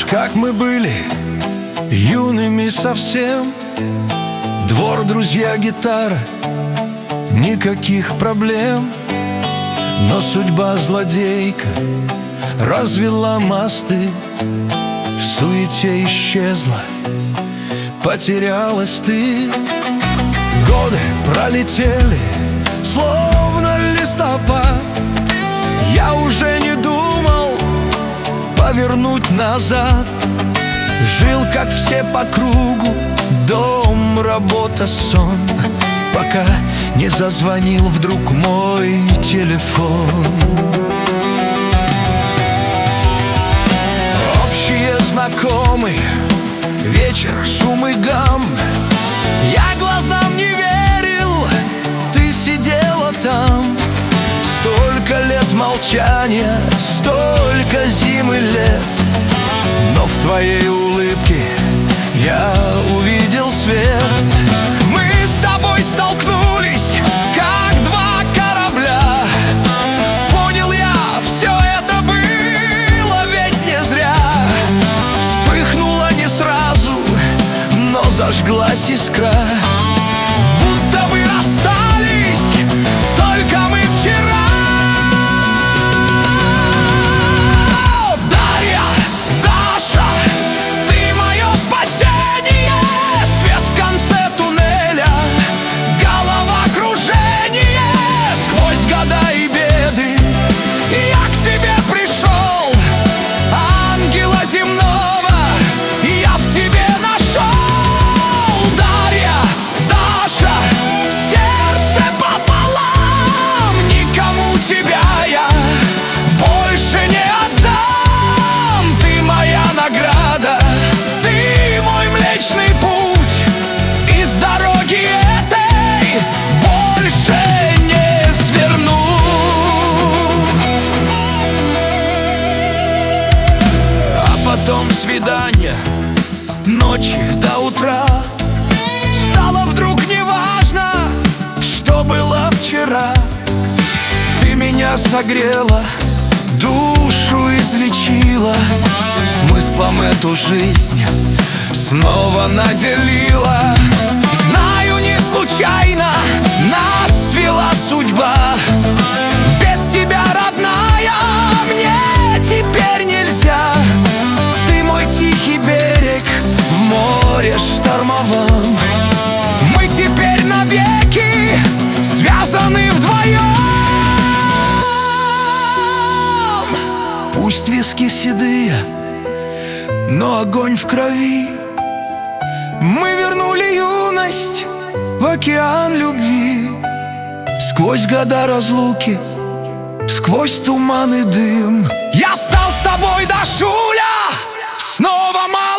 Помнишь, как мы были юными совсем? Двор, друзья, гитара, никаких проблем. Но судьба злодейка развела мосты, в суете исчезла, потерялась ты. Годы пролетели, словно листопад. Я уже не думал повернуть назад. Жил, как все, по кругу: дом, работа, сон, пока не зазвонил вдруг мой телефон. Общие знакомые, вечер, шум и гам. Я глазам не верил, ты сидела там. Столько лет молчания, столько зим и лет, но в твоей улыбке я увидел свет. Мы с тобой столкнулись, как два корабля. Понял я, все это было ведь не зря. Вспыхнула не сразу, но зажглась искра. Будто бы расстались только мы вчера. Потом свидания, ночи до утра. Стало вдруг неважно, что было вчера. Ты меня согрела, душу излечила, смыслом эту жизнь снова наделила. Знаю, не случайно нас свела судьба. Без тебя, родная, мне теперь нельзя. Тихий берег в море штормовом. Мы теперь навеки связаны вдвоем. Пусть виски седые, но огонь в крови. Мы вернули юность в океан любви. Сквозь года разлуки, сквозь туман и дым, я стал с тобой, Дашуля, снова